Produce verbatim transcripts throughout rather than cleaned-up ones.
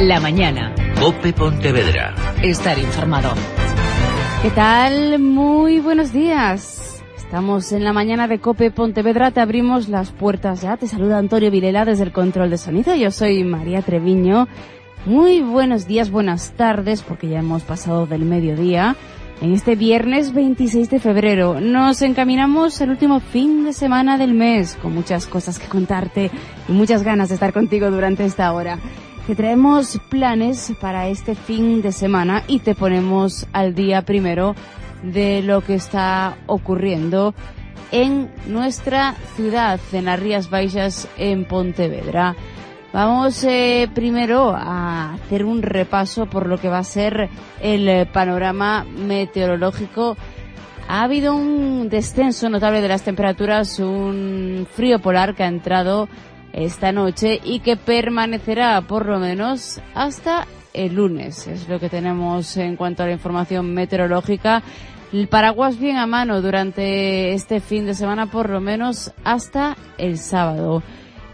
La mañana. COPE Pontevedra. Estar informado. ¿Qué tal? Muy buenos días. Estamos en la mañana de COPE Pontevedra. Te abrimos las puertas ya. Te saluda Antonio Vilela desde el control de sonido. Yo soy María Treviño. Muy buenos días, buenas tardes, porque ya hemos pasado del mediodía. En este viernes veintiséis de febrero nos encaminamos al último fin de semana del mes, con muchas cosas que contarte y muchas ganas de estar contigo durante esta hora. Te traemos planes para este fin de semana y te ponemos al día primero de lo que está ocurriendo en nuestra ciudad, en las Rías Baixas, en Pontevedra. Vamos eh, primero a hacer un repaso por lo que va a ser el eh, panorama meteorológico. Ha habido un descenso notable de las temperaturas, un frío polar que ha entrado esta noche y que permanecerá por lo menos hasta el lunes. Es lo que tenemos en cuanto a la información meteorológica. El paraguas bien a mano durante este fin de semana, por lo menos hasta el sábado.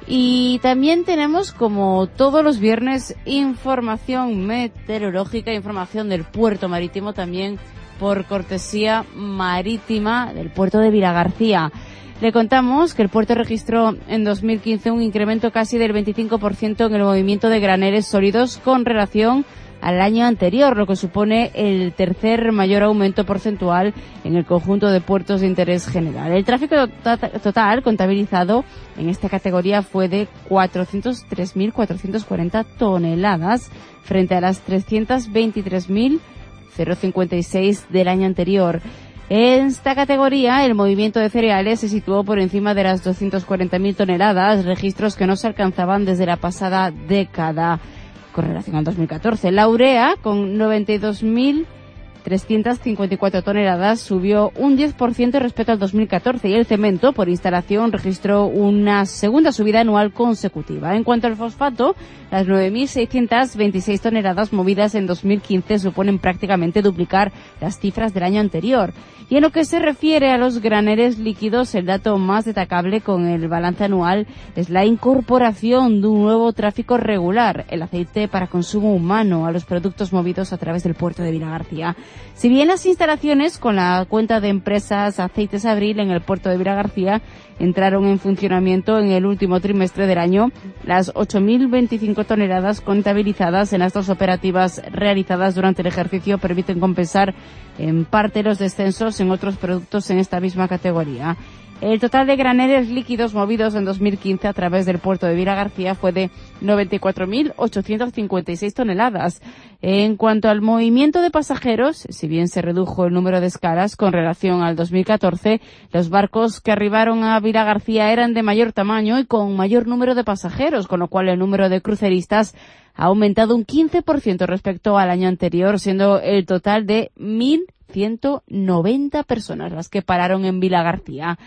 Y también tenemos, como todos los viernes, información meteorológica, información del puerto marítimo, también por cortesía marítima del puerto de Vilagarcía. Le contamos que el puerto registró en dos mil quince un incremento casi del veinticinco por ciento en el movimiento de graneles sólidos con relación al año anterior, lo que supone el tercer mayor aumento porcentual en el conjunto de puertos de interés general. El tráfico total contabilizado en esta categoría fue de cuatrocientos tres mil cuatrocientos cuarenta toneladas frente a las trescientos veintitrés mil cincuenta y seis del año anterior. En esta categoría, el movimiento de cereales se situó por encima de las doscientas cuarenta mil toneladas, registros que no se alcanzaban desde la pasada década. Con relación al dos mil catorce, la urea, con noventa y dos mil trescientas cincuenta y cuatro toneladas, subió un diez por ciento respecto al dos mil catorce y el cemento, por instalación, registró una segunda subida anual consecutiva. En cuanto al fosfato, las nueve mil seiscientas veintiséis toneladas movidas en dos mil quince suponen prácticamente duplicar las cifras del año anterior. Y en lo que se refiere a los graneles líquidos, el dato más destacable con el balance anual es la incorporación de un nuevo tráfico regular, el aceite para consumo humano, a los productos movidos a través del puerto de Vilagarcía. Si bien las instalaciones con la cuenta de empresas Aceites Abril en el puerto de Vilagarcía entraron en funcionamiento en el último trimestre del año, las ocho mil veinticinco toneladas contabilizadas en las dos operativas realizadas durante el ejercicio permiten compensar en parte los descensos en otros productos en esta misma categoría. El total de graneles líquidos movidos en dos mil quince a través del puerto de Vilagarcía fue de noventa y cuatro mil ochocientas cincuenta y seis toneladas. En cuanto al movimiento de pasajeros, si bien se redujo el número de escalas con relación al dos mil catorce, los barcos que arribaron a Vilagarcía eran de mayor tamaño y con mayor número de pasajeros, con lo cual el número de cruceristas ha aumentado un quince por ciento respecto al año anterior, siendo el total de mil ciento noventa personas las que pararon en Vilagarcía.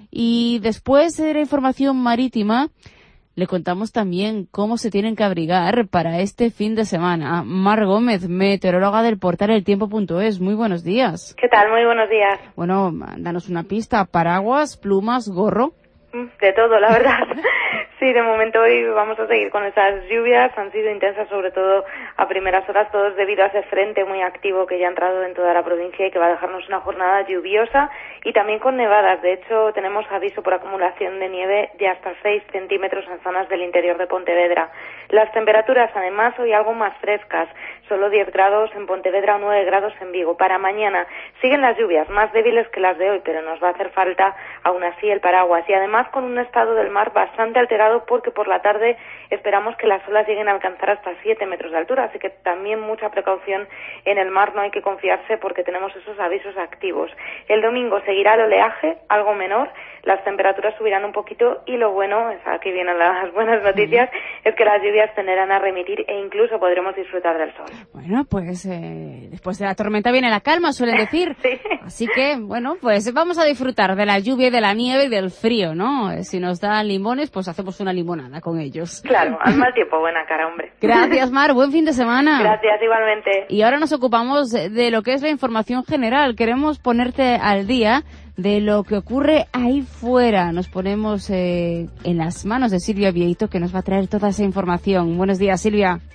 Y después de la información marítima, le contamos también cómo se tienen que abrigar para este fin de semana. Mar Gómez, meteoróloga del portal el tiempo punto es. Muy buenos días. ¿Qué tal? Muy buenos días. Bueno, danos una pista. Paraguas, plumas, gorro. De todo, la verdad. Sí, de momento hoy vamos a seguir con esas lluvias. Han sido intensas, sobre todo a primeras horas, todo es debido a ese frente muy activo que ya ha entrado en toda la provincia y que va a dejarnos una jornada lluviosa y también con nevadas. De hecho, tenemos aviso por acumulación de nieve de hasta seis centímetros en zonas del interior de Pontevedra. Las temperaturas, además, hoy algo más frescas. Solo diez grados en Pontevedra o nueve grados en Vigo. Para mañana siguen las lluvias, más débiles que las de hoy, pero nos va a hacer falta aún así el paraguas. Y además con un estado del mar bastante alterado porque por la tarde esperamos que las olas lleguen a alcanzar hasta siete metros de altura. Así que también mucha precaución en el mar, no hay que confiarse porque tenemos esos avisos activos. El domingo seguirá el oleaje, algo menor. Las temperaturas subirán un poquito y lo bueno, es aquí vienen las buenas noticias, mm. es que las lluvias tenderán a remitir e incluso podremos disfrutar del sol. Bueno, pues eh, después de la tormenta viene la calma, suelen decir. Sí. Así que, bueno, pues vamos a disfrutar de la lluvia y de la nieve y del frío, ¿no? Si nos dan limones, pues hacemos una limonada con ellos. Claro, al mal tiempo, buena cara, hombre. Gracias, Mar, buen fin de semana. Gracias, igualmente. Y ahora nos ocupamos de lo que es la información general. Queremos ponerte al día de lo que ocurre ahí fuera. Nos ponemos eh, en las manos de Silvia Vieito, que nos va a traer toda esa información. Buenos días, Silvia.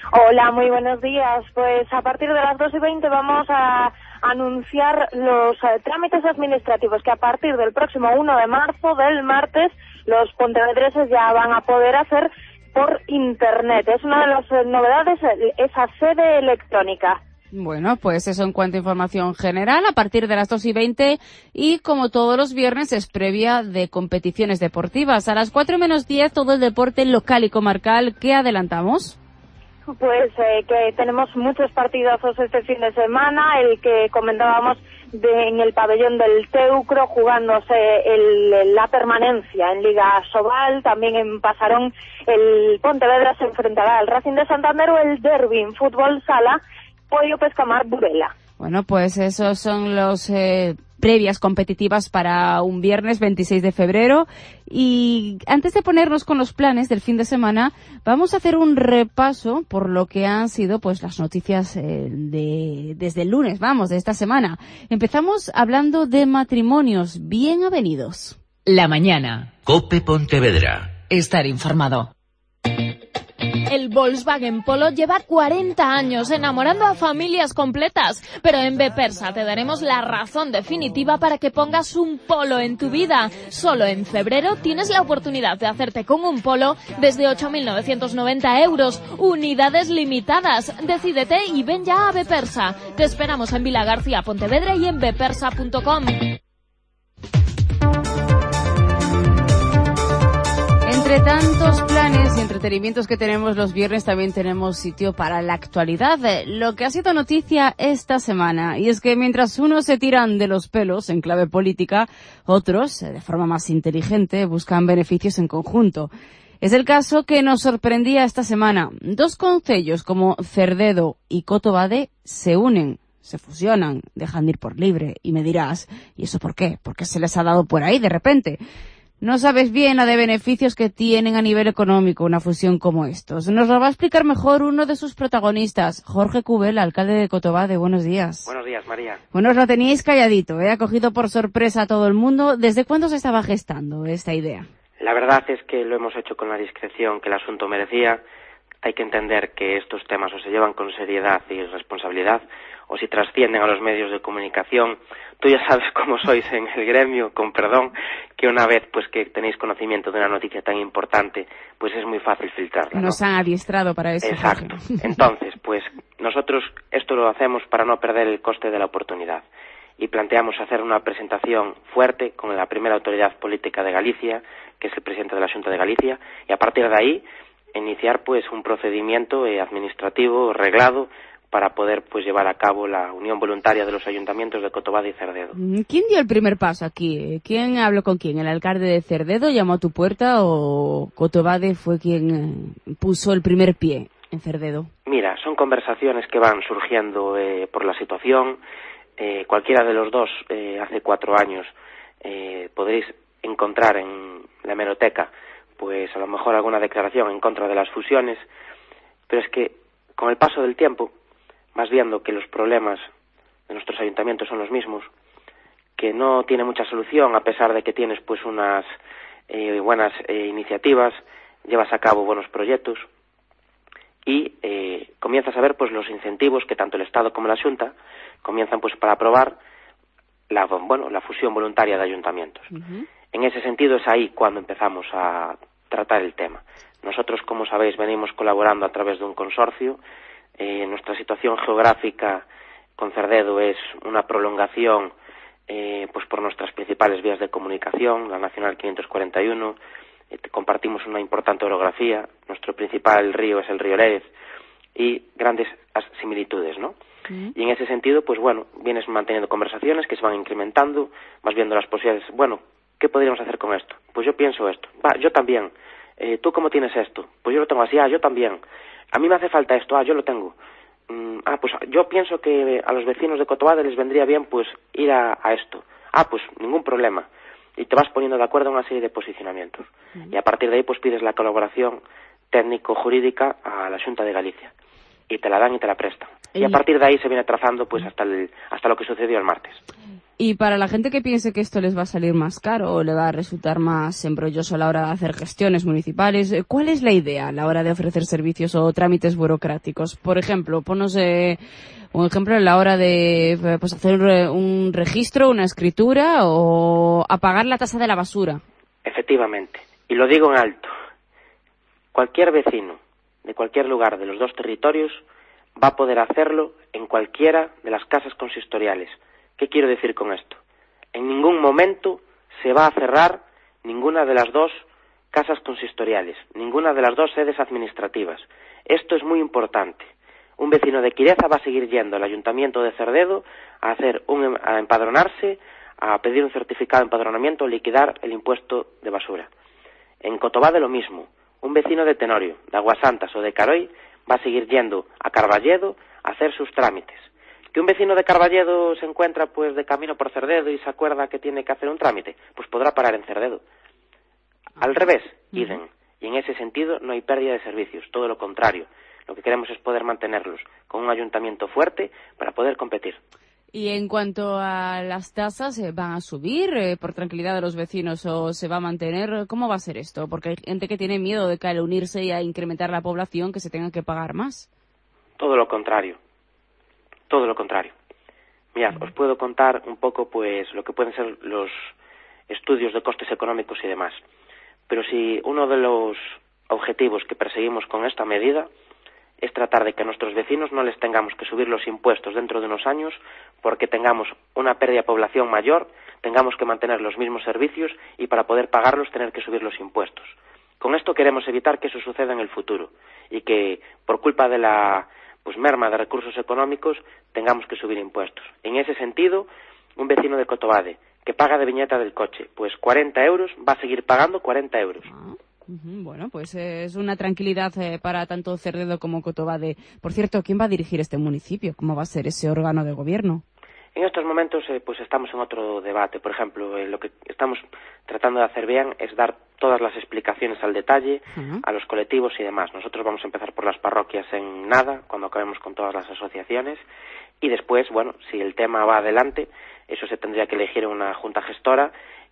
Hola, muy buenos días. Pues a partir de las dos y veinte vamos a anunciar los eh, trámites administrativos que a partir del próximo uno de marzo, del martes, los pontevedreses ya van a poder hacer por internet. Es una de las eh, novedades, esa sede electrónica. Bueno, pues eso en cuanto a información general, a partir de las dos y veinte, y como todos los viernes es previa de competiciones deportivas. A las cuatro menos diez todo el deporte local y comarcal. ¿Qué adelantamos? Pues eh, que tenemos muchos partidazos este fin de semana, el que comentábamos de, en el pabellón del Teucro, jugándose el, la permanencia en Liga Sobal, también en Pasarón el Pontevedra se enfrentará al Racing de Santander, o el derbi en fútbol sala, Pollo Pescamar Burela. Bueno, pues esos son los eh, previas competitivas para un viernes veintiséis de febrero. Y antes de ponernos con los planes del fin de semana, vamos a hacer un repaso por lo que han sido pues las noticias eh, de desde el lunes, vamos, de esta semana. Empezamos hablando de matrimonios bien avenidos. La mañana. COPE Pontevedra. Estar informado. El Volkswagen Polo lleva cuarenta años enamorando a familias completas, pero en Bepersa te daremos la razón definitiva para que pongas un Polo en tu vida. Solo en febrero tienes la oportunidad de hacerte con un Polo desde ocho mil novecientos noventa euros, unidades limitadas. Decídete y ven ya a Bepersa. Te esperamos en Vila García, Pontevedra y en bepersa punto com. Entre tantos planes y entretenimientos que tenemos los viernes, también tenemos sitio para la actualidad. Lo que ha sido noticia esta semana, y es que mientras unos se tiran de los pelos en clave política, otros, de forma más inteligente, buscan beneficios en conjunto. Es el caso que nos sorprendía esta semana. Dos concellos como Cerdedo y Cotobade se unen, se fusionan, dejan de ir por libre. Y me dirás, ¿y eso por qué? ¿Por qué se les ha dado por ahí de repente? No sabes bien la de beneficios que tienen a nivel económico una fusión como estos. Nos lo va a explicar mejor uno de sus protagonistas, Jorge Cubel, alcalde de Cotobade. Buenos días. Buenos días, María. Bueno, os lo teníais calladito, ¿eh? Ha cogido por sorpresa a todo el mundo. ¿Desde cuándo se estaba gestando esta idea? La verdad es que lo hemos hecho con la discreción que el asunto merecía. Hay que entender que estos temas o se llevan con seriedad y responsabilidad, o si trascienden a los medios de comunicación. Tú ya sabes cómo sois en el gremio, con perdón, que una vez pues que tenéis conocimiento de una noticia tan importante, pues es muy fácil filtrarla, ¿no? Nos han adiestrado para eso. Exacto. Entonces, pues nosotros esto lo hacemos para no perder el coste de la oportunidad. Y planteamos hacer una presentación fuerte con la primera autoridad política de Galicia, que es el presidente de la Xunta de Galicia, y a partir de ahí iniciar pues un procedimiento eh, administrativo reglado para poder pues llevar a cabo la unión voluntaria de los ayuntamientos de Cotobade y Cerdedo. ¿Quién dio el primer paso aquí? ¿Quién habló con quién? ¿El alcalde de Cerdedo llamó a tu puerta o Cotobade fue quien eh, puso el primer pie en Cerdedo? Mira, son conversaciones que van surgiendo eh, por la situación. Eh, cualquiera de los dos, eh, hace cuatro años, eh, podréis encontrar en la hemeroteca pues a lo mejor alguna declaración en contra de las fusiones, pero es que con el paso del tiempo vas viendo que los problemas de nuestros ayuntamientos son los mismos, que no tiene mucha solución a pesar de que tienes pues unas eh, buenas eh, iniciativas, llevas a cabo buenos proyectos y eh, comienzas a ver pues los incentivos que tanto el Estado como la Xunta comienzan pues para aprobar la bueno la fusión voluntaria de ayuntamientos. Uh-huh. En ese sentido es ahí cuando empezamos a tratar el tema. Nosotros, como sabéis, venimos colaborando a través de un consorcio. Eh, nuestra situación geográfica con Cerdedo es una prolongación eh, pues por nuestras principales vías de comunicación, la Nacional quinientos cuarenta y uno, eh, compartimos una importante orografía, nuestro principal río es el río Lérez y grandes similitudes, ¿no? Mm. Y en ese sentido, pues bueno, vienes manteniendo conversaciones que se van incrementando, vas viendo las posibilidades, bueno, ¿qué podríamos hacer con esto? Pues yo pienso esto, va, yo también. Eh, ¿Tú cómo tienes esto? Pues yo lo tengo así, ah, yo también. A mí me hace falta esto, ah, yo lo tengo. Mm, ah, pues yo pienso que a los vecinos de Cotobade les vendría bien, pues, ir a, a esto. Ah, pues, ningún problema. Y te vas poniendo de acuerdo en una serie de posicionamientos. Uh-huh. Y a partir de ahí, pues, pides la colaboración técnico-jurídica a la Xunta de Galicia. Y te la dan y te la prestan. Y, y a partir de ahí se viene trazando, pues, hasta el, hasta lo que sucedió el martes. Y para la gente que piense que esto les va a salir más caro o le va a resultar más embrolloso a la hora de hacer gestiones municipales, ¿cuál es la idea a la hora de ofrecer servicios o trámites burocráticos? Por ejemplo, ponos eh, un ejemplo a la hora de pues, hacer un registro, una escritura o apagar la tasa de la basura. Efectivamente, y lo digo en alto, cualquier vecino de cualquier lugar de los dos territorios va a poder hacerlo en cualquiera de las casas consistoriales. ¿Qué quiero decir con esto? En ningún momento se va a cerrar ninguna de las dos casas consistoriales, ninguna de las dos sedes administrativas. Esto es muy importante. Un vecino de Quireza va a seguir yendo al Ayuntamiento de Cerdedo a hacer un, a empadronarse, a pedir un certificado de empadronamiento o liquidar el impuesto de basura. En Cotobade lo mismo. Un vecino de Tenorio, de Aguasantas o de Caroi va a seguir yendo a Carballedo a hacer sus trámites. Que un vecino de Carballedo se encuentra pues de camino por Cerdedo y se acuerda que tiene que hacer un trámite, pues podrá parar en Cerdedo. Al revés, idem. Y en ese sentido no hay pérdida de servicios, todo lo contrario. Lo que queremos es poder mantenerlos con un ayuntamiento fuerte para poder competir. Y en cuanto a las tasas, ¿van a subir eh, por tranquilidad de los vecinos o se va a mantener? ¿Cómo va a ser esto? Porque hay gente que tiene miedo de que al unirse y a incrementar la población que se tenga que pagar más. Todo lo contrario. Todo lo contrario. Mirad, os puedo contar un poco pues lo que pueden ser los estudios de costes económicos y demás. Pero si uno de los objetivos que perseguimos con esta medida es tratar de que a nuestros vecinos no les tengamos que subir los impuestos dentro de unos años porque tengamos una pérdida de población mayor, tengamos que mantener los mismos servicios y para poder pagarlos tener que subir los impuestos. Con esto queremos evitar que eso suceda en el futuro y que por culpa de la pues merma de recursos económicos tengamos que subir impuestos. En ese sentido, un vecino de Cotobade que paga de viñeta del coche, pues cuarenta euros, va a seguir pagando cuarenta euros. Ah, uh-huh. Bueno, pues eh, es una tranquilidad eh, para tanto Cerdedo como Cotobade. Por cierto, ¿quién va a dirigir este municipio? ¿Cómo va a ser ese órgano de gobierno? En estos momentos eh, pues estamos en otro debate. Por ejemplo, eh, lo que estamos tratando de hacer bien es dar todas las explicaciones al detalle, uh-huh. a los colectivos y demás. Nosotros vamos a empezar por las parroquias en nada, cuando acabemos con todas las asociaciones, y después, bueno, si el tema va adelante, eso se tendría que elegir una junta gestora,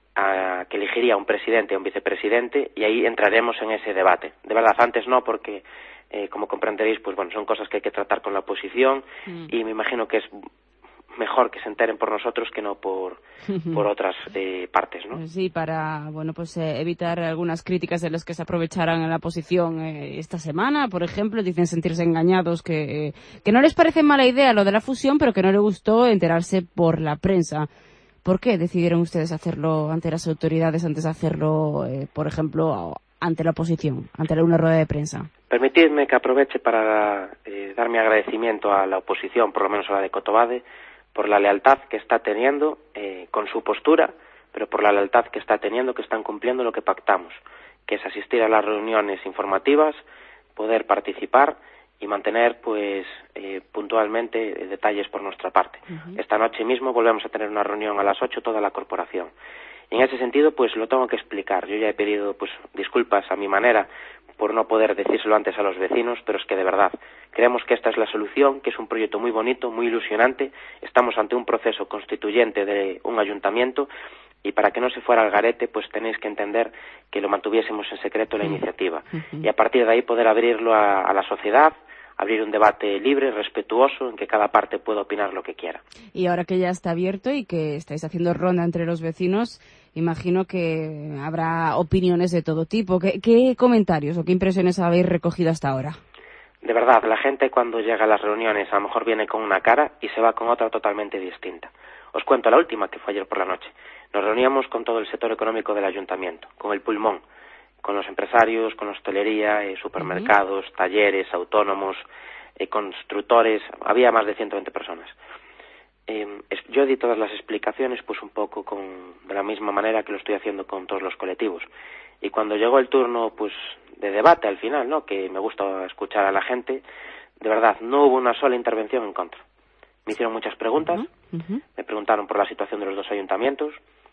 a, que elegiría un presidente o un vicepresidente, y ahí entraremos en ese debate. De verdad, antes no, porque, eh, como comprenderéis, pues bueno, son cosas que hay que tratar con la oposición, uh-huh. y me imagino que es mejor que se enteren por nosotros que no por por otras eh, partes, ¿no? Sí, para bueno pues eh, evitar algunas críticas de los que se aprovecharan en la oposición eh, esta semana, por ejemplo, dicen sentirse engañados, que, eh, que no les parece mala idea lo de la fusión, pero que no les gustó enterarse por la prensa. ¿Por qué decidieron ustedes hacerlo ante las autoridades antes de hacerlo, eh, por ejemplo, ante la oposición, ante una rueda de prensa? Permitidme que aproveche para eh, dar mi agradecimiento a la oposición, por lo menos a la de Cotobade, por la lealtad que está teniendo eh, con su postura, pero por la lealtad que está teniendo, que están cumpliendo lo que pactamos, que es asistir a las reuniones informativas, poder participar y mantener pues eh, puntualmente eh, detalles por nuestra parte. Uh-huh. Esta noche mismo volvemos a tener una reunión a las ocho, toda la corporación. Y en ese sentido, pues lo tengo que explicar. Yo ya he pedido pues disculpas a mi manera por no poder decírselo antes a los vecinos, pero es que de verdad creemos que esta es la solución, que es un proyecto muy bonito, muy ilusionante. Estamos ante un proceso constituyente de un ayuntamiento y para que no se fuera al garete, pues tenéis que entender que lo mantuviésemos en secreto la iniciativa. Uh-huh. Y a partir de ahí poder abrirlo a, a la sociedad, abrir un debate libre, respetuoso, en que cada parte pueda opinar lo que quiera. Y ahora que ya está abierto y que estáis haciendo ronda entre los vecinos, imagino que habrá opiniones de todo tipo. ¿Qué, qué comentarios o qué impresiones habéis recogido hasta ahora? De verdad, la gente cuando llega a las reuniones a lo mejor viene con una cara y se va con otra totalmente distinta. Os cuento la última, que fue ayer por la noche. Nos reuníamos con todo el sector económico del ayuntamiento, con el pulmón, con los empresarios, con hostelería, eh, supermercados, uh-huh. talleres, autónomos, eh, constructores. Había más de ciento veinte personas. Eh, yo di todas las explicaciones pues un poco con, de la misma manera que lo estoy haciendo con todos los colectivos. Y cuando llegó el turno pues de debate al final, ¿no?, que me gusta escuchar a la gente, de verdad, no hubo una sola intervención en contra. Me hicieron muchas preguntas, uh-huh. Uh-huh. me preguntaron por la situación de los dos ayuntamientos,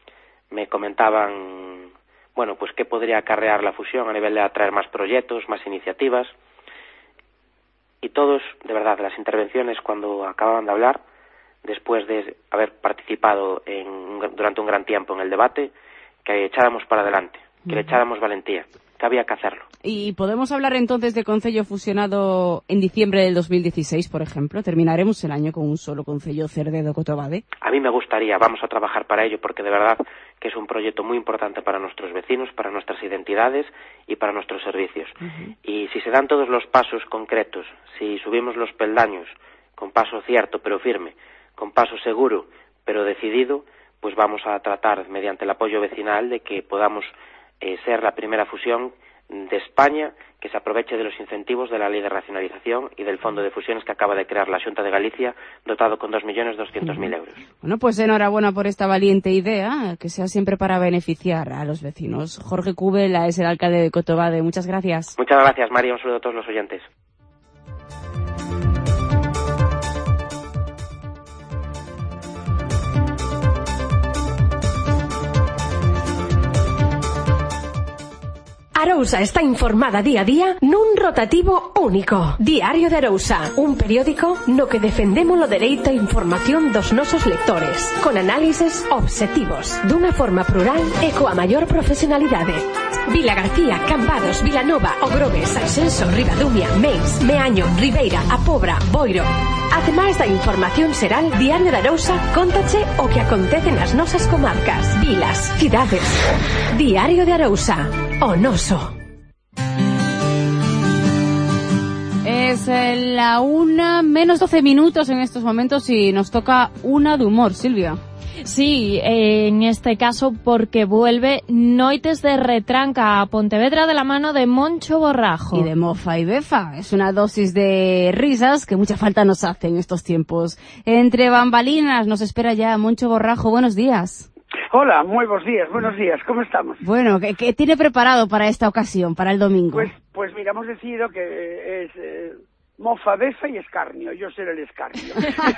me comentaban, bueno, pues qué podría acarrear la fusión a nivel de atraer más proyectos, más iniciativas. Y todos, de verdad, las intervenciones cuando acababan de hablar, después de haber participado en, durante un gran tiempo en el debate, que echáramos para adelante, que le echáramos valentía, que había que hacerlo. ¿Y podemos hablar entonces de concello fusionado en diciembre del dos mil dieciséis, por ejemplo? ¿Terminaremos el año con un solo concello Cerdedo-Cotobade? A mí me gustaría, vamos a trabajar para ello, porque de verdad que es un proyecto muy importante para nuestros vecinos, para nuestras identidades y para nuestros servicios. Uh-huh. Y si se dan todos los pasos concretos, si subimos los peldaños con paso cierto pero firme, con paso seguro pero decidido, pues vamos a tratar, mediante el apoyo vecinal, de que podamos eh, ser la primera fusión de España que se aproveche de los incentivos de la Ley de Racionalización y del Fondo de Fusiones que acaba de crear la Xunta de Galicia, dotado con dos millones doscientos mil euros. Bueno, pues enhorabuena por esta valiente idea, que sea siempre para beneficiar a los vecinos. Jorge Cubela es el alcalde de Cotobade. Muchas gracias. Muchas gracias, María. Un saludo a todos los oyentes. Arousa está informada día a día nun rotativo único. Diario de Arousa, un periódico no que defendemos o dereito a información dos nosos lectores, con análises obxectivos, dunha forma plural e coa maior profesionalidade. Vila García, Cambados, Vilanova, Ogrove, Sanxenxo, Ribadumia, Meis, Meaño, Ribeira, A Pobra, Boiro. Ademais da información xeral, Diario de Arousa contache o que acontece nas nosas comarcas, vilas, cidades. Diario de Arousa, o noso. Es la una menos doce minutos en estos momentos y nos toca una de humor, Silvia. Sí, eh, en este caso porque vuelve Noites de Retranca a Pontevedra de la mano de Moncho Borrajo. Y de mofa y befa. Es una dosis de risas que mucha falta nos hace en estos tiempos. Entre bambalinas nos espera ya Moncho Borrajo. Buenos días. Hola, muy buenos días, buenos días, ¿cómo estamos? Bueno, ¿qué, qué tiene preparado para esta ocasión, para el domingo? Pues, pues mira, hemos decidido que es eh, mofa, befa y escarnio. Yo seré el escarnio.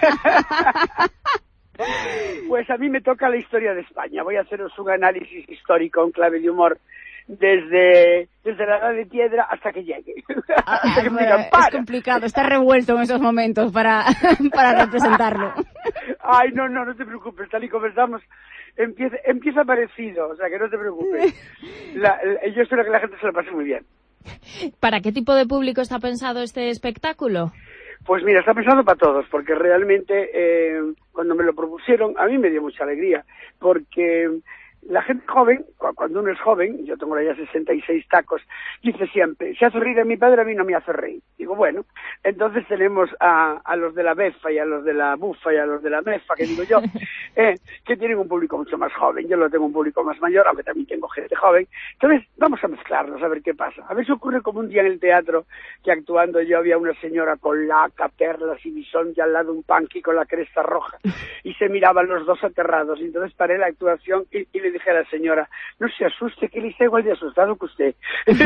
Pues a mí me toca la historia de España. Voy a haceros un análisis histórico en clave de humor desde desde la edad de piedra hasta que llegue. Ah, hasta que me digan, es complicado, está revuelto en esos momentos para, para representarlo. Ay, no, no, no te preocupes, tal y como estamos, empieza, empieza parecido, o sea que no te preocupes. La, la, yo espero que la gente se lo pase muy bien. ¿Para qué tipo de público está pensado este espectáculo? Pues mira, está pensado para todos, porque realmente eh, cuando me lo propusieron a mí me dio mucha alegría, porque la gente joven, cuando uno es joven, yo tengo ya sesenta y seis tacos, dice siempre, si hace reír a mi padre, a mí no me hace reír. Digo, bueno, entonces tenemos a, a los de la befa y a los de la bufa y a los de la mefa, que digo yo, eh, que tienen un público mucho más joven. Yo lo tengo un público más mayor, aunque también tengo gente joven. Entonces, vamos a mezclarlos, a ver qué pasa. A ver si ocurre como un día en el teatro, que actuando yo había una señora con laca, perlas y bisón y al lado un punky con la cresta roja, y se miraban los dos aterrados. Y entonces paré la actuación y, y le dije a la señora, no se asuste, que él está igual de asustado que usted.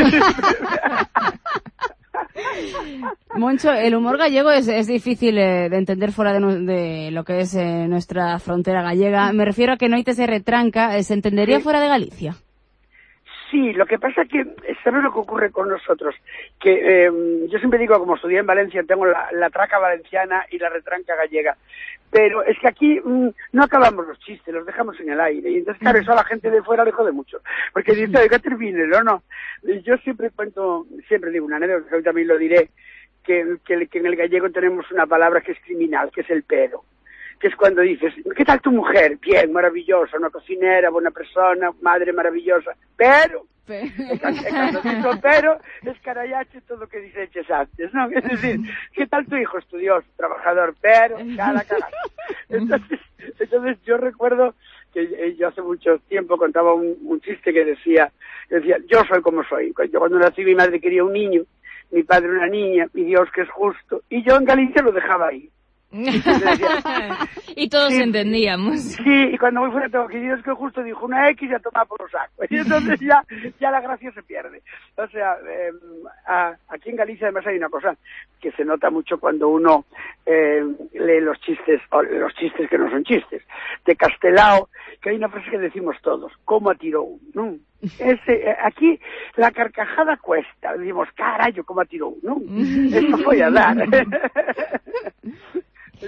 Moncho, el humor gallego es, es difícil eh, de entender fuera de, de lo que es eh, nuestra frontera gallega. Me refiero a que Noites de Retranca eh, se entendería sí. fuera de Galicia. Sí, lo que pasa es que, ¿sabes lo que ocurre con nosotros? Que eh, yo siempre digo, como estudié en Valencia, tengo la, la traca valenciana y la retranca gallega. Pero es que aquí mmm, no acabamos los chistes, los dejamos en el aire. Y entonces, claro, eso a la gente de fuera le jode mucho. Porque dice, oiga, termínelo, ¿no? Y yo siempre cuento, siempre digo una anécdota, que hoy también lo diré, que, que, que en el gallego tenemos una palabra que es criminal, que es el pero. Que es cuando dices, ¿qué tal tu mujer? Bien, maravillosa, una cocinera, buena persona, madre maravillosa, pero... Cuando digo pero, es carayache todo lo que dices antes, ¿no? Es decir, ¿qué tal tu hijo? Estudioso, trabajador, pero, cara, cara. Entonces, entonces yo recuerdo que yo hace mucho tiempo contaba un, un chiste que decía, decía, yo soy como soy. Yo cuando nací mi madre quería un niño, mi padre una niña, mi Dios que es justo, y yo en Galicia lo dejaba ahí. Y todos sí, entendíamos. Sí, y cuando muy fuera tengo que Dios que justo dijo una X y a tomar por los sacos. Y entonces ya, ya la gracia se pierde. O sea, eh, a, aquí en Galicia además hay una cosa que se nota mucho cuando uno eh, lee los chistes, o los chistes que no son chistes, de Castelao, que hay una frase que decimos todos, ¿cómo atiró uno? Ese, aquí la carcajada cuesta, decimos, carajo, ¿cómo atiró uno? Eso voy a dar.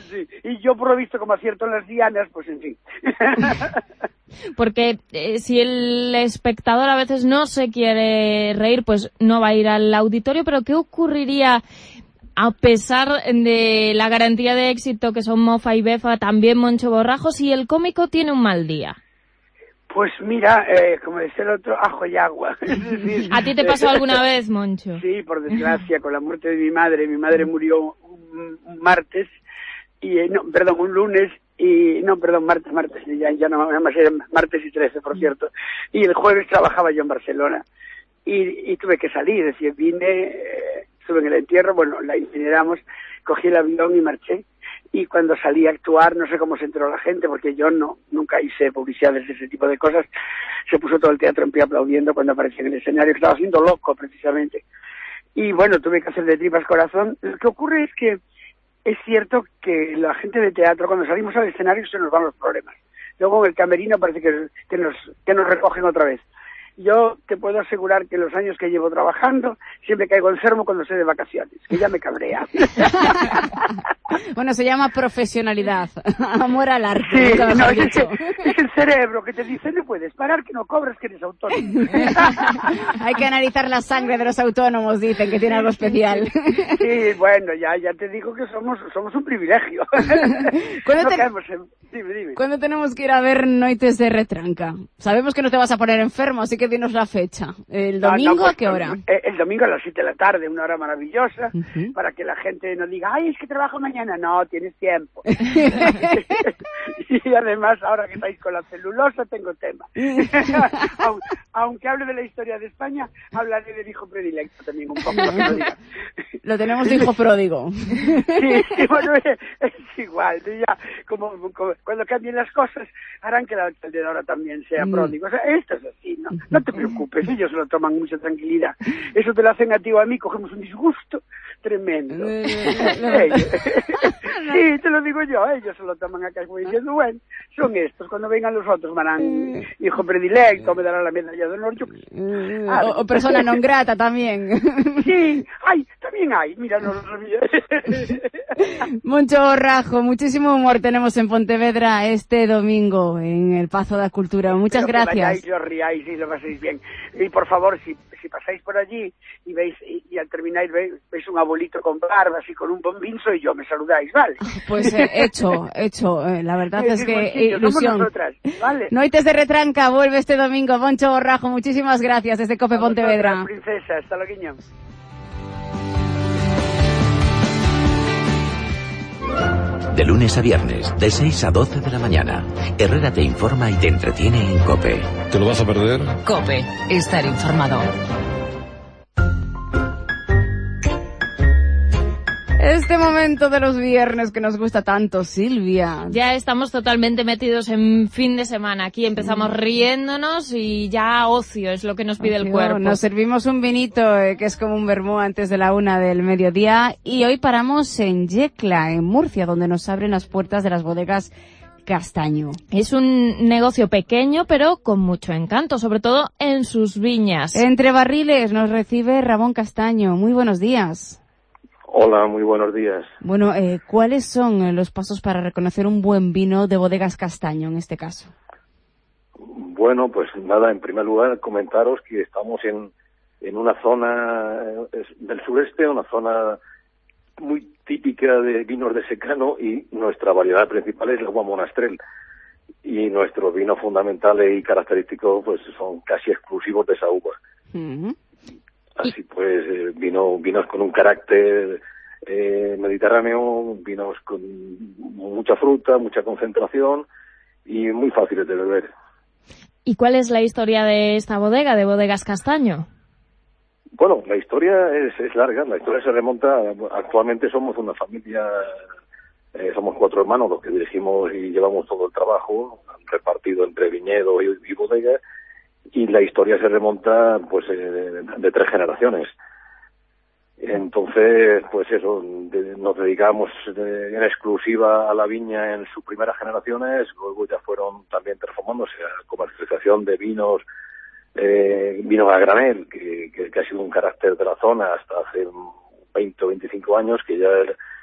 Sí. Y yo, por lo visto, como acierto en las dianas, pues en fin. Porque eh, si el espectador a veces no se quiere reír, pues no va a ir al auditorio, pero ¿qué ocurriría a pesar de la garantía de éxito que son Mofa y Befa, también Moncho Borrajo, si el cómico tiene un mal día? Pues mira, eh, como decía el otro, ajo y agua. Es decir, ¿A ti te pasó alguna vez, Moncho? Sí, por desgracia, con la muerte de mi madre. Mi madre murió un, un martes, y eh, no, perdón, un lunes, y no, perdón, martes, martes, ya, ya no, nada más era martes y trece, por cierto. Y el jueves trabajaba yo en Barcelona, y, y tuve que salir, es decir, vine, eh, estuve en el entierro, bueno, la incineramos, cogí el avión y marché. Y cuando salí a actuar, no sé cómo se enteró la gente, porque yo no nunca hice publicidades de ese tipo de cosas, se puso todo el teatro en pie aplaudiendo cuando aparecía en el escenario, que estaba haciendo loco, precisamente. Y bueno, tuve que hacer de tripas corazón. Lo que ocurre es que es cierto que la gente de teatro, cuando salimos al escenario, se nos van los problemas. Luego en el camerino parece que, que, nos, que nos recogen otra vez. Yo te puedo asegurar que los años que llevo trabajando, siempre caigo enfermo cuando estoy de vacaciones, que ya me cabrea. Bueno, se llama profesionalidad, amor al arte. Sí, no, es, es, es el cerebro que te dice, no puedes parar, que no cobras, que eres autónomo. Hay que analizar la sangre de los autónomos, dicen, que tiene algo especial. Sí, bueno, ya ya te digo que somos somos un privilegio. ¿Cuándo, no te... en... dime, dime. ¿Cuándo tenemos que ir a ver Noites de Retranca? Sabemos que no te vas a poner enfermo, así que dinos la fecha. ¿El domingo no, no, pues, a qué hora? El, el domingo a las siete de la tarde, una hora maravillosa, uh-huh. para que la gente no diga, ay, es que trabajo mañana. No, tienes tiempo. Y además, ahora que estáis con la celulosa, tengo tema. Aunque hable de la historia de España, hablaré del hijo predilecto también un poco. Lo, lo tenemos de hijo pródigo. Sí, sí, bueno, es, es igual. Ya, como, como cuando cambien las cosas, harán que la alcaldesa también sea pródigo. O sea, esto es así, ¿no? No te preocupes, ellos lo toman mucha tranquilidad. Eso te lo hacen a ti o a mí, cogemos un disgusto tremendo. Sí, te lo digo yo, ellos se lo toman acá como diciendo, bueno, son estos, cuando vengan los otros me harán hijo predilecto, me darán la medalla de honor, yo qué sé. Ah, o, o persona non grata también. Sí, ay, también hay, mira, no lo sabía. Moncho Borrajo, muchísimo humor tenemos en Pontevedra este domingo en el Pazo da Cultura. Muchas Pero gracias. Que vayáis, os riáis y lo paséis bien. Y por favor, si, si pasáis por allí y veis y, y al terminar veis, veis un abuelito con barbas y con un bombín, soy yo, me saludáis, ¿vale? Pues eh, hecho, hecho. Eh, la verdad es, es que sitio, ilusión. Nosotras, ¿vale? Noites de Retranca vuelve este domingo. Moncho Borrajo, muchísimas gracias desde Cope Pontevedra. Princesa, hasta luego. De lunes a viernes, de seis a doce de la mañana, Herrera te informa y te entretiene en COPE. ¿Te lo vas a perder? COPE, estar informado. Este momento de los viernes que nos gusta tanto, Silvia. Ya estamos totalmente metidos en fin de semana. Aquí empezamos riéndonos y ya ocio es lo que nos pide el cuerpo. Nos servimos un vinito eh, que es como un vermú antes de la una del mediodía y hoy paramos en Yecla, en Murcia, donde nos abren las puertas de las bodegas Castaño. Es un negocio pequeño pero con mucho encanto, sobre todo en sus viñas. Entre barriles nos recibe Ramón Castaño. Muy buenos días. Hola, muy buenos días. Bueno, eh, ¿cuáles son los pasos para reconocer un buen vino de bodegas Castaño en este caso? Bueno, pues nada, en primer lugar comentaros que estamos en, en una zona del sureste, una zona muy típica de vinos de secano y nuestra variedad principal es el agua monastrell. Y nuestro vino fundamental y característico pues son casi exclusivos de esa uva. Uh-huh. Así pues, eh, vino, vinos con un carácter eh, mediterráneo, vinos con mucha fruta, mucha concentración y muy fáciles de beber. ¿Y cuál es la historia de esta bodega, de Bodegas Castaño? Bueno, la historia es, es larga, la historia se remonta, actualmente somos una familia, eh, somos cuatro hermanos los que dirigimos y llevamos todo el trabajo, repartido entre viñedo y, y bodega. Y la historia se remonta pues eh, de, de tres generaciones. Entonces, pues eso, de, nos dedicamos de, en exclusiva a la viña en sus primeras generaciones, luego ya fueron también transformándose a comercialización de vinos, eh, vinos a granel, que, que, que ha sido un carácter de la zona hasta hace veinte o veinticinco años, que ya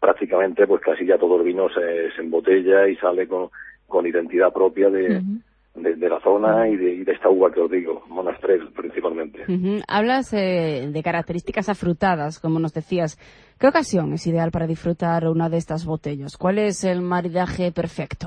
prácticamente pues casi ya todo el vino se, se embotella y sale con, con identidad propia de, uh-huh. de, de la zona y de, y de esta uva que os digo, Monastrell principalmente. Uh-huh. Hablas eh, de características afrutadas, como nos decías. ¿Qué ocasión es ideal para disfrutar una de estas botellas? ¿Cuál es el maridaje perfecto?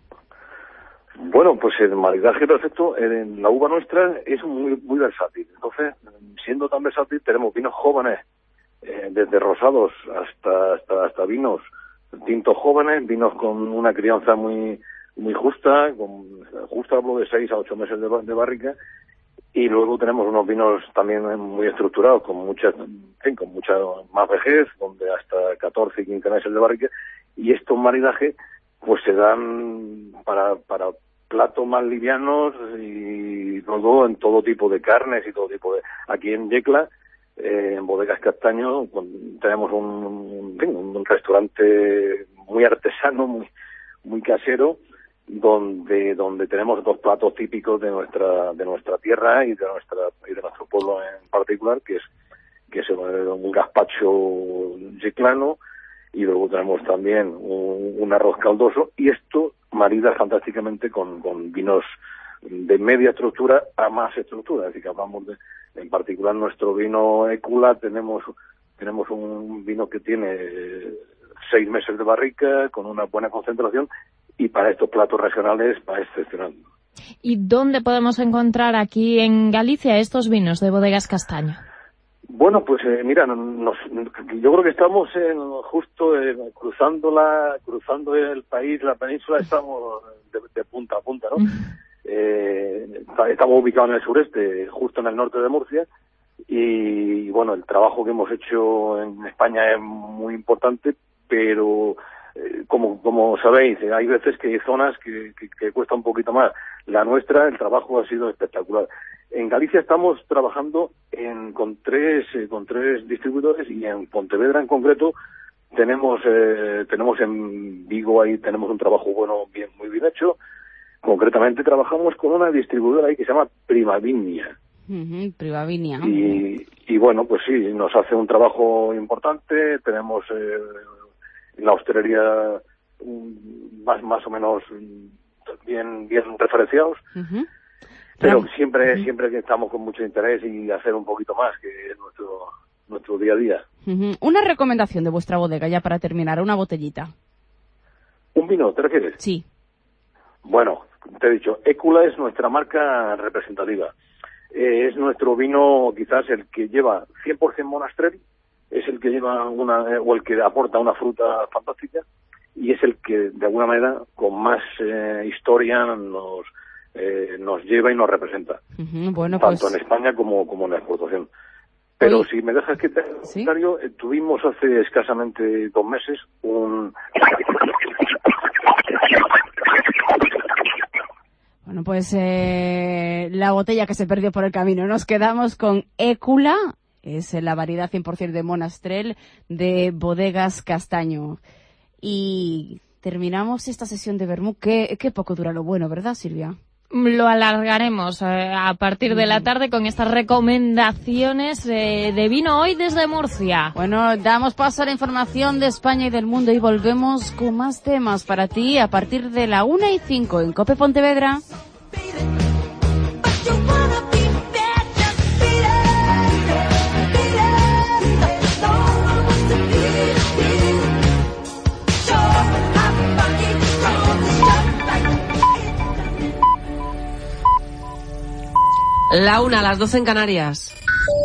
Bueno, pues el maridaje perfecto en la uva nuestra es muy muy versátil. Entonces, siendo tan versátil, tenemos vinos jóvenes, eh, desde rosados hasta, hasta hasta vinos tintos jóvenes, vinos con una crianza muy muy justa, con justa hablo de seis a ocho meses de, de barrica, y luego tenemos unos vinos también muy estructurados, con mucha, en fin, con mucha más vejez, donde hasta catorce y quince meses de barrica, y estos maridajes pues se dan para para platos más livianos y luego en todo tipo de carnes y todo tipo de... Aquí en Yecla, eh, en Bodegas Castaño, tenemos un, un, un restaurante muy artesano, muy muy casero, donde donde tenemos dos platos típicos de nuestra de nuestra tierra y de nuestra y de nuestro pueblo en particular, que es que es un gazpacho yeclano, y luego tenemos también un, un arroz caldoso, y esto marida fantásticamente con, con vinos de media estructura a más estructura. Es decir, que hablamos de, en particular nuestro vino Écula, tenemos tenemos un vino que tiene seis meses de barrica, con una buena concentración, y para estos platos regionales va excepcional. ¿Y dónde podemos encontrar aquí en Galicia estos vinos de Bodegas Castaño? Bueno, pues eh, mira, nos, yo creo que estamos en, justo eh, cruzando la, cruzando el país, la península, estamos de, de punta a punta, ¿no? eh, estamos ubicados en el sureste, justo en el norte de Murcia, y bueno, el trabajo que hemos hecho en España es muy importante, pero eh, como como sabéis, eh, hay veces que hay zonas que, que, que cuesta un poquito más. La nuestra, el trabajo ha sido espectacular. En Galicia estamos trabajando en, con tres eh, con tres distribuidores, y en Pontevedra en concreto tenemos eh, tenemos en Vigo, ahí tenemos un trabajo bueno, bien muy bien hecho. Concretamente trabajamos con una distribuidora ahí que se llama Primavinia. Uh-huh, Primavinia. Y, y bueno, pues sí, nos hace un trabajo importante. Tenemos eh, la hostelería más más o menos bien bien referenciados. Uh-huh. Pero Ram. siempre uh-huh. siempre que estamos con mucho interés y hacer un poquito más, que es nuestro nuestro día a día. Uh-huh. Una recomendación de vuestra bodega, ya para terminar, una botellita. ¿Un vino, te refieres? Sí. Bueno, te he dicho, Écula es nuestra marca representativa. Eh, es nuestro vino, quizás el que lleva cien por ciento Monastrell, es el que lleva una, eh, o el que aporta una fruta fantástica, y es el que, de alguna manera, con más eh, historia nos... Eh, nos lleva y nos representa, uh-huh, bueno, tanto pues... en España como, como en la exportación. Pero Oye. si me dejas que te ¿Sí? eh, tuvimos hace escasamente dos meses un... Bueno, pues eh, la botella que se perdió por el camino. Nos quedamos con Écula, es la variedad cien por ciento de Monastrell de Bodegas Castaño. Y terminamos esta sesión de vermú, que, que poco dura lo bueno, ¿verdad, Silvia? Lo alargaremos eh, a partir de la tarde con estas recomendaciones eh, de vino hoy desde Murcia. Bueno, damos paso a la información de España y del mundo y volvemos con más temas para ti a partir de la una y cinco en COPE Pontevedra. La una, a las doce en Canarias.